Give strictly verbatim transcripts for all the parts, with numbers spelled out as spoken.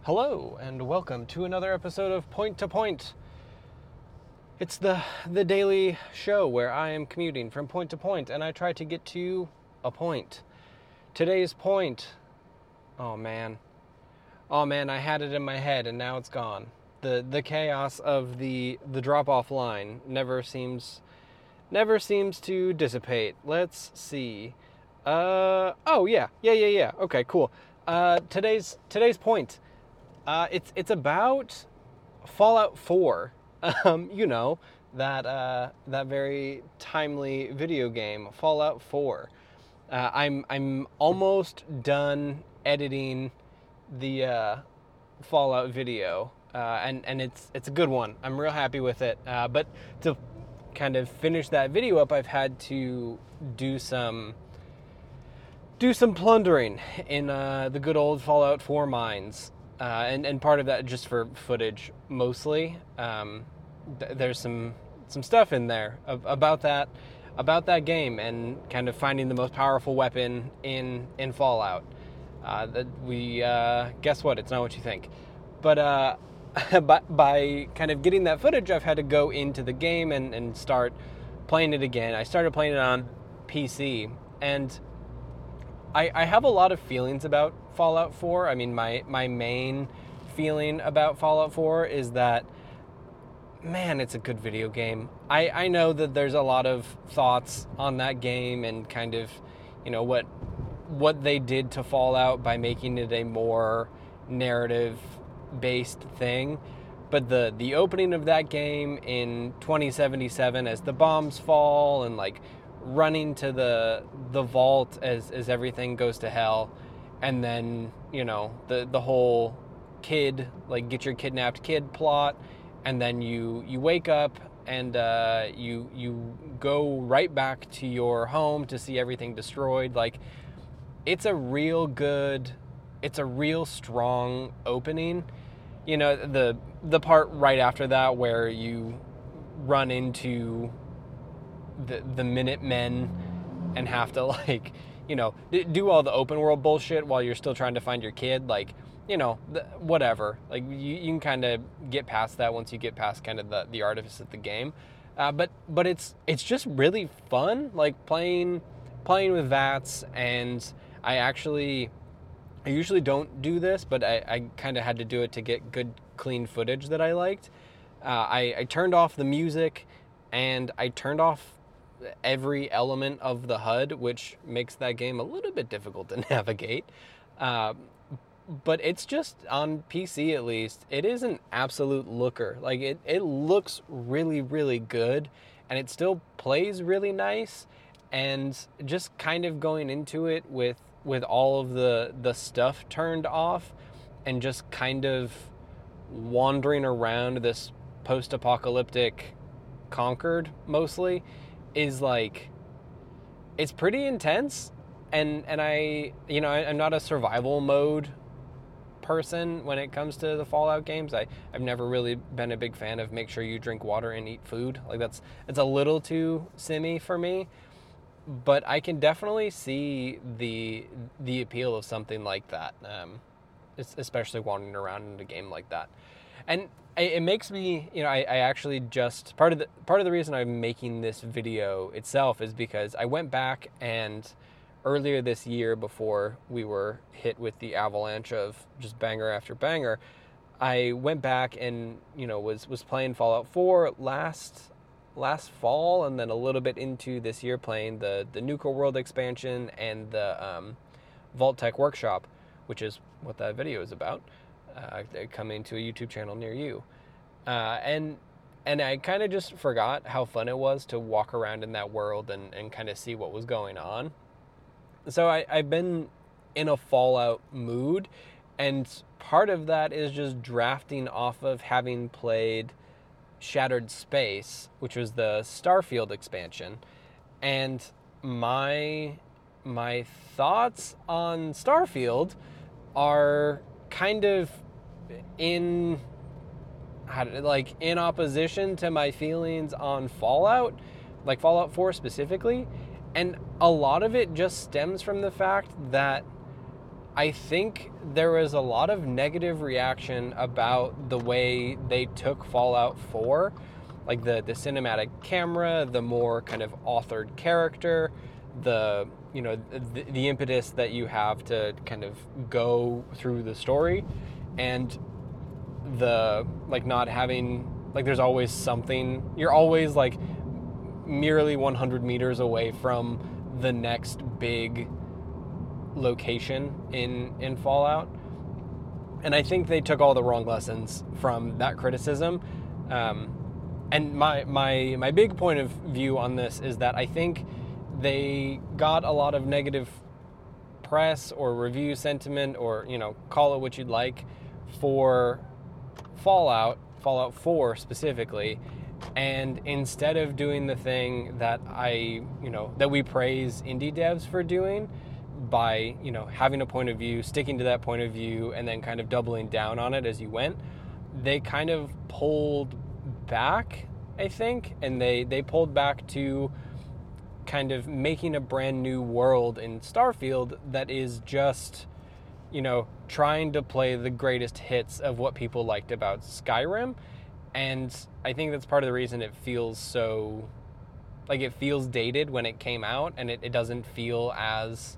Hello, and welcome to another episode of Point to Point. It's the the daily show where I am commuting from point to point, and I try to get to a point. Today's point, oh man, oh man, I had it in my head, and now it's gone. The the chaos of the the drop-off line never seems never seems to dissipate. Let's see. Uh oh yeah yeah yeah yeah. Okay, cool. Uh, today's today's point. Uh, it's it's about Fallout four. Um, you know, that uh, that very timely video game, Fallout four. Uh, I'm I'm almost done editing the uh, Fallout video, uh, and and it's it's a good one. I'm real happy with it. Uh, but to kind of finish that video up, I've had to do some do some plundering in uh, the good old Fallout four mines. Uh, and, and part of that just for footage mostly. Um, th- there's some some stuff in there of, about that about that game and kind of finding the most powerful weapon in in Fallout. Uh, that we uh, guess what? It's not what you think. But uh, by, by kind of getting that footage, I've had to go into the game and, and start playing it again. I started playing it on P C, and I, I have a lot of feelings about Fallout four. I mean, my, my main feeling about Fallout four is that, man, it's a good video game. I, I know that there's a lot of thoughts on that game and kind of, you know, what what they did to Fallout by making it a more narrative-based thing. But the, the opening of that game in twenty seventy-seven as the bombs fall and, like, running to the the vault as, as everything goes to hell, and then, you know, the the whole kid, like, get your kidnapped kid plot, and then you you wake up and uh, you you go right back to your home to see everything destroyed. Like, it's a real good, it's a real strong opening. You know, the the part right after that where you run into the the Minutemen and have to, like, you know, do all the open world bullshit while you're still trying to find your kid, like, you know, whatever. Like, you, you can kind of get past that once you get past kind of the, the artifice of the game. Uh, but but it's it's just really fun, like, playing playing with VATS. And I actually, I usually don't do this, but I, I kind of had to do it to get good, clean footage that I liked. Uh, I, I turned off the music, and I turned off every element of the H U D, which makes that game a little bit difficult to navigate. Uh, but it's just, on P C at least, it is an absolute looker. Like, it, it looks really, really good, and it still plays really nice. And just kind of going into it with with all of the, the stuff turned off, and just kind of wandering around this post-apocalyptic Concord, mostly, is, like, it's pretty intense. And and I, you know, I, I'm not a survival mode person when it comes to the Fallout games. I, I've never really been a big fan of make sure you drink water and eat food. Like, that's, it's a little too simmy for me. But I can definitely see the the appeal of something like that, um, especially wandering around in a game like that. And it makes me, you know, I, I actually just, part of the part of the reason I'm making this video itself is because I went back and earlier this year, before we were hit with the avalanche of just banger after banger, I went back and, you know, was was playing Fallout four last last fall, and then a little bit into this year playing the the Nuka World expansion and the um, Vault-Tec Workshop, which is what that video is about. Uh, coming to a YouTube channel near you. Uh, and and I kind of just forgot how fun it was to walk around in that world and, and kind of see what was going on. So I, I've been in a Fallout mood, and part of that is just drafting off of having played Shattered Space, which was the Starfield expansion. And my my thoughts on Starfield are kind of in like in opposition to my feelings on Fallout, like Fallout four specifically. And a lot of it just stems from the fact that I think there was a lot of negative reaction about the way they took Fallout four, like the, the cinematic camera, the more kind of authored character, the, you know, the, the impetus that you have to kind of go through the story, and the, like, not having, like, there's always something, you're always, like, merely one hundred meters away from the next big location in in Fallout. And I think they took all the wrong lessons from that criticism. Um, and my my my big point of view on this is that I think they got a lot of negative press or review sentiment, or, you know, call it what you'd like, for Fallout, Fallout four specifically. And instead of doing the thing that I, you know, that we praise indie devs for doing, by, you know, having a point of view, sticking to that point of view, and then kind of doubling down on it as you went, they kind of pulled back, I think, and they, they pulled back to kind of making a brand new world in Starfield that is just, you know, trying to play the greatest hits of what people liked about Skyrim. And I think that's part of the reason it feels so, like, it feels dated when it came out, and it, it doesn't feel as,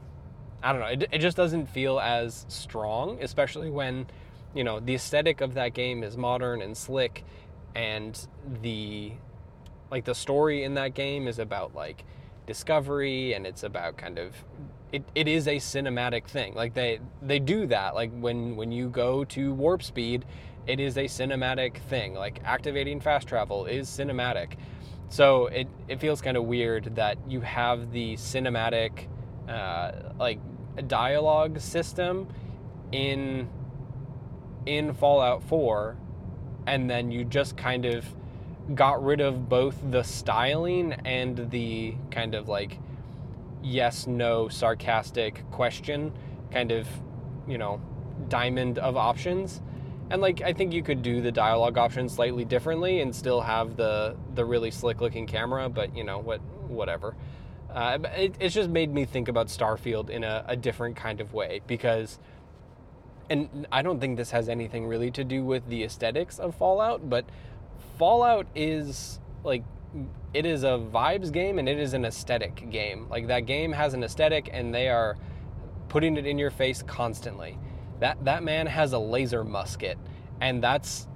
I don't know, it, it just doesn't feel as strong, especially when, you know, the aesthetic of that game is modern and slick, and the, like, the story in that game is about, like, discovery, and it's about kind of, it, it is a cinematic thing. Like, they, they do that. Like, when, when you go to warp speed, it is a cinematic thing. Like, activating fast travel is cinematic. So it, it feels kind of weird that you have the cinematic, uh, like, dialogue system in in Fallout four, and then you just kind of got rid of both the styling and the kind of, like, yes, no, sarcastic question kind of, you know, diamond of options. And, like, I think you could do the dialogue options slightly differently and still have the the really slick looking camera, but, you know, what whatever. Uh, it, it's just made me think about Starfield in a, a different kind of way, because, and I don't think this has anything really to do with the aesthetics of Fallout, but Fallout is, like, it is a vibes game and it is an aesthetic game. Like, that game has an aesthetic and they are putting it in your face constantly. That that man has a laser musket, and that's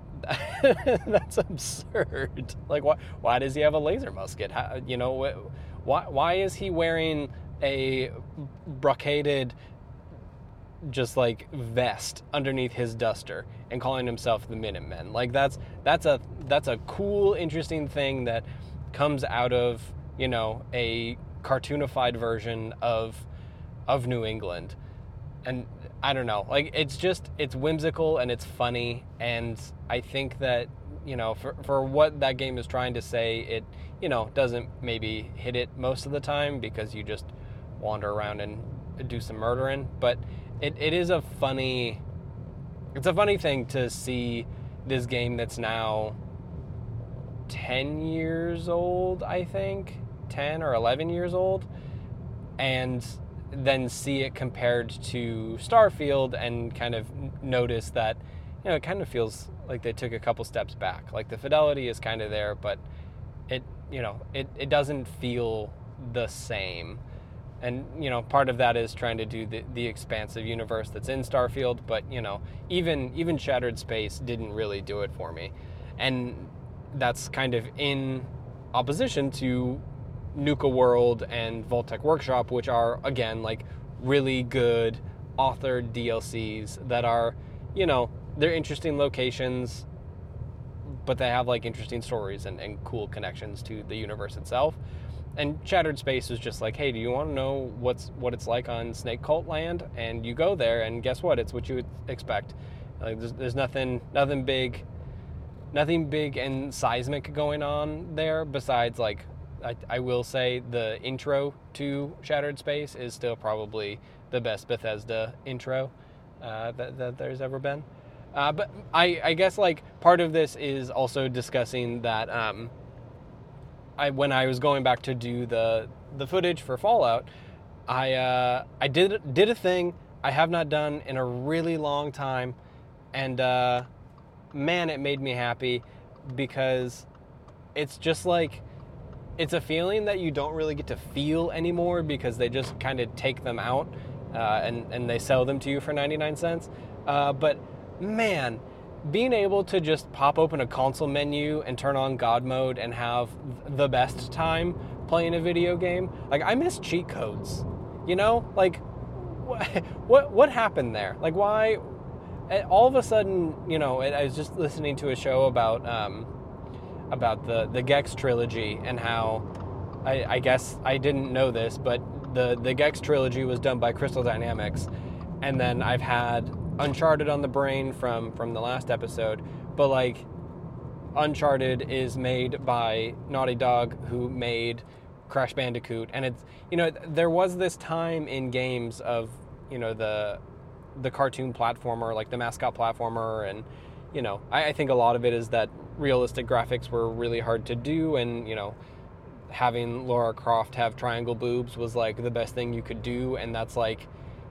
that's absurd. Like, why why does he have a laser musket? How, you know, why why is he wearing a brocaded, just, like, vest underneath his duster and calling himself the Minutemen? Like, that's that's a that's a cool, interesting thing that comes out of, you know, a cartoonified version of of New England. And I don't know, like, it's just, it's whimsical and it's funny, and I think that, you know, for for what that game is trying to say, it, you know, doesn't maybe hit it most of the time, because you just wander around and do some murdering, but it, it is a funny, it's a funny thing to see this game that's now ten years old, I think, ten or eleven years old, and then see it compared to Starfield and kind of notice that, you know, it kind of feels like they took a couple steps back. Like, the fidelity is kind of there, but it, you know, it, it doesn't feel the same. And, you know, part of that is trying to do the, the expansive universe that's in Starfield, but, you know, even even Shattered Space didn't really do it for me. And that's kind of in opposition to Nuka World and Vault-Tec Workshop, which are, again, like, really good authored D L Cs that are, you know, they're interesting locations, but they have, like, interesting stories and, and cool connections to the universe itself. And Shattered Space was just like, hey, do you want to know what's what it's like on Snake Cult Land? And you go there, and guess what? It's what you would expect. Like, there's, there's nothing nothing big, nothing big and seismic going on there, besides, like, I, I will say the intro to Shattered Space is still probably the best Bethesda intro uh, that, that there's ever been. Uh, but I, I guess, like, part of this is also discussing that um, I when I was going back to do the the footage for Fallout, I uh, I did did a thing I have not done in a really long time, and uh, man, it made me happy because it's just like, it's a feeling that you don't really get to feel anymore because they just kind of take them out uh, and, and they sell them to you for ninety-nine cents. Uh, but man, being able to just pop open a console menu and turn on God mode and have the best time playing a video game, like I miss cheat codes, you know, like what, what, what happened there? Like why, all of a sudden, you know, I was just listening to a show about, um, about the, the Gex trilogy and how, I, I guess I didn't know this, but the, the Gex trilogy was done by Crystal Dynamics. And then I've had Uncharted on the brain from, from the last episode, but like Uncharted is made by Naughty Dog, who made Crash Bandicoot. And it's, you know, there was this time in games of, you know, the, the cartoon platformer, like the mascot platformer, and you know, I, I think a lot of it is that realistic graphics were really hard to do, and you know, having Lara Croft have triangle boobs was like the best thing you could do, and that's like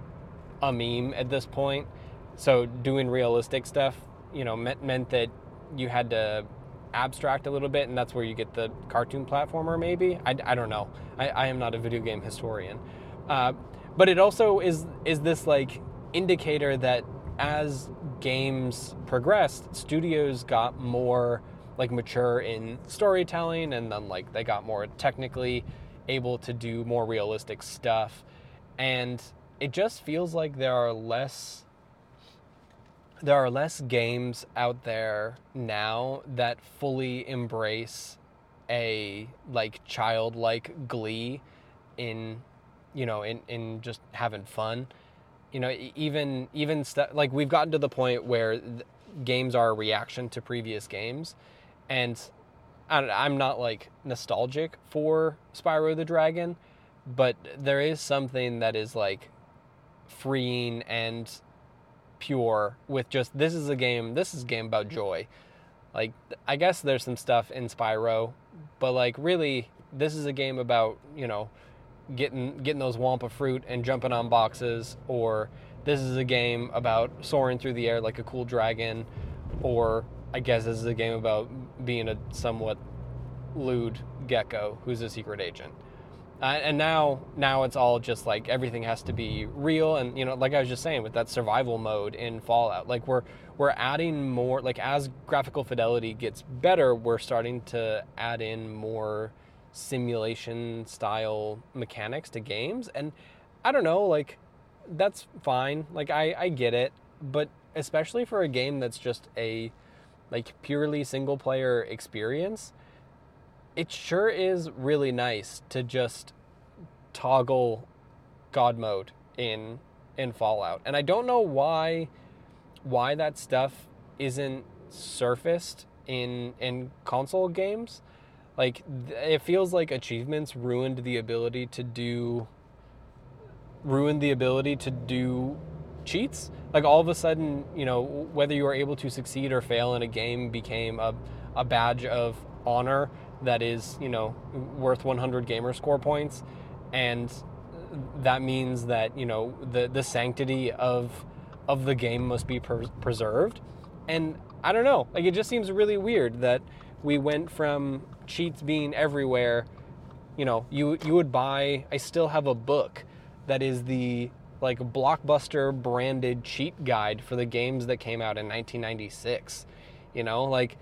a meme at this point. So doing realistic stuff, you know, meant, meant that you had to abstract a little bit, and that's where you get the cartoon platformer, maybe. I, I don't know. I, I am not a video game historian. Uh, but it also is is this like indicator that as games progressed, studios got more like mature in storytelling, and then like they got more technically able to do more realistic stuff. And it just feels like there are less there are less games out there now that fully embrace a like childlike glee in, you know, in, in just having fun. You know, even even st- like we've gotten to the point where th- games are a reaction to previous games, and I don't, I'm not like nostalgic for Spyro the Dragon, but there is something that is like freeing and pure with just, this is a game, this is a game about joy. Like, I guess there's some stuff in Spyro, but like really, this is a game about, you know, getting getting those Wampa fruit and jumping on boxes, or this is a game about soaring through the air like a cool dragon, or I guess this is a game about being a somewhat lewd gecko who's a secret agent. Uh, and now now it's all just like everything has to be real, and you know, like I was just saying with that survival mode in Fallout, like we're we're adding more, like as graphical fidelity gets better, we're starting to add in more simulation style mechanics to games. And I don't know, like that's fine, like I, I get it, but especially for a game that's just a like purely single player experience, it sure is really nice to just toggle God mode in in Fallout. And I don't know why why that stuff isn't surfaced in in console games. Like, it feels like achievements ruined the ability to do ruined the ability to do cheats. Like, all of a sudden, you know, whether you were able to succeed or fail in a game became a, a badge of honor that is, you know, worth one hundred gamer score points. And that means that, you know, the, the sanctity of of the game must be per- preserved. And I don't know, like, it just seems really weird that we went from cheats being everywhere. You know, you you would buy, I still have a book that is the like Blockbuster branded cheat guide for the games that came out in nineteen ninety-six. You know, like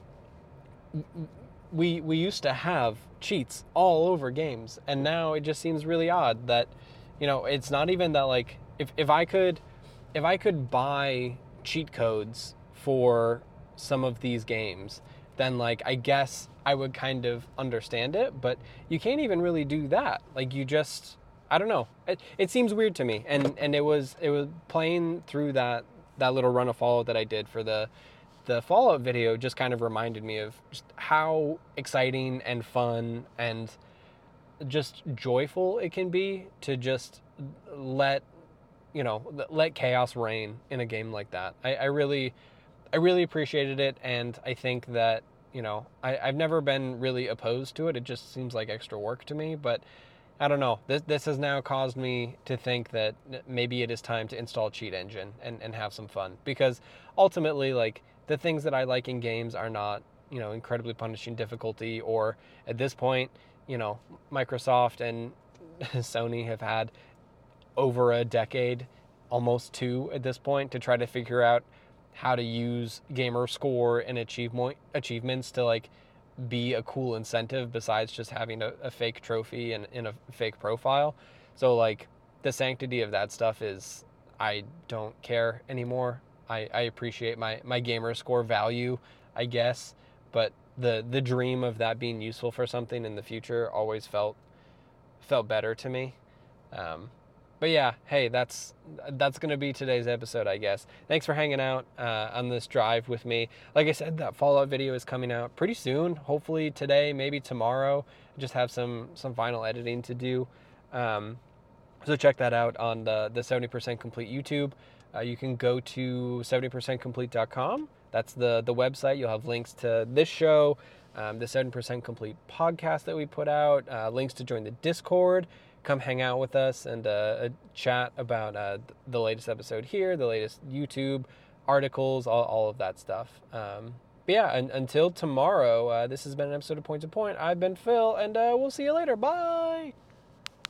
we we used to have cheats all over games, and now it just seems really odd that, you know, it's not even that, like, if, if I could if I could buy cheat codes for some of these games, then like I guess I would kind of understand it, but you can't even really do that. Like, you just, I don't know. It, it seems weird to me, and and it was it was playing through that that little run of Fallout that I did for the the Fallout video just kind of reminded me of just how exciting and fun and just joyful it can be to just let, you know, let chaos reign in a game like that. I, I really, I really appreciated it, and I think that, you know, I, I've never been really opposed to it. It just seems like extra work to me, but I don't know. This this has now caused me to think that maybe it is time to install Cheat Engine and, and have some fun. Because ultimately, like, the things that I like in games are not, you know, incredibly punishing difficulty, or at this point, you know, Microsoft and Sony have had over a decade, almost two at this point, to try to figure out how to use gamer score and achievement achievements to, like, be a cool incentive besides just having a, a fake trophy and, and a fake profile. So, like, the sanctity of that stuff is, I don't care anymore. I, I appreciate my, my gamer score value, I guess, but the the dream of that being useful for something in the future always felt felt better to me. Um, but yeah, hey, that's that's gonna be today's episode, I guess. Thanks for hanging out uh, on this drive with me. Like I said, that Fallout video is coming out pretty soon. Hopefully today, maybe tomorrow. I just have some some final editing to do. Um, so check that out on the the seventy percent Complete YouTube. Uh, you can go to seventy percent complete dot com. That's the the website. You'll have links to this show, um, the seventy percent Complete podcast that we put out, uh, links to join the Discord. Come hang out with us and uh, chat about uh, the latest episode here, the latest YouTube articles, all, all of that stuff. Um, but yeah, un- until tomorrow, uh, this has been an episode of Point to Point. I've been Phil, and uh, we'll see you later. Bye!